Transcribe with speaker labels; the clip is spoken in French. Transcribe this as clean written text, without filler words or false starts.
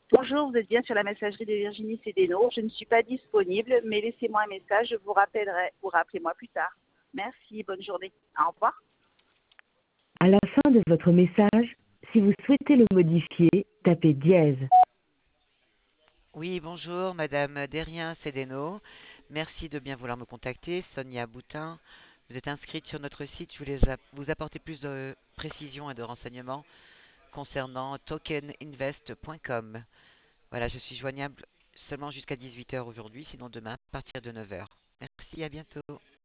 Speaker 1: Bonjour, vous êtes bien sur la messagerie de Virginie Cédeno. Je ne suis pas disponible, mais laissez-moi un message, je vous rappellerai ou rappelez-moi plus tard. Merci, bonne journée. Au revoir.
Speaker 2: À la fin de votre message, si vous souhaitez le modifier, tapez dièse.
Speaker 3: Oui, bonjour, Madame Derrien Cédeno. Merci de bien vouloir me contacter. Sonia Boutin, vous êtes inscrite sur notre site. Je voulais vous apporter plus de précisions et de renseignements concernant tokeninvest.com. Voilà, je suis joignable seulement jusqu'à 18 heures aujourd'hui, sinon demain à partir de 9 heures. Merci, à bientôt.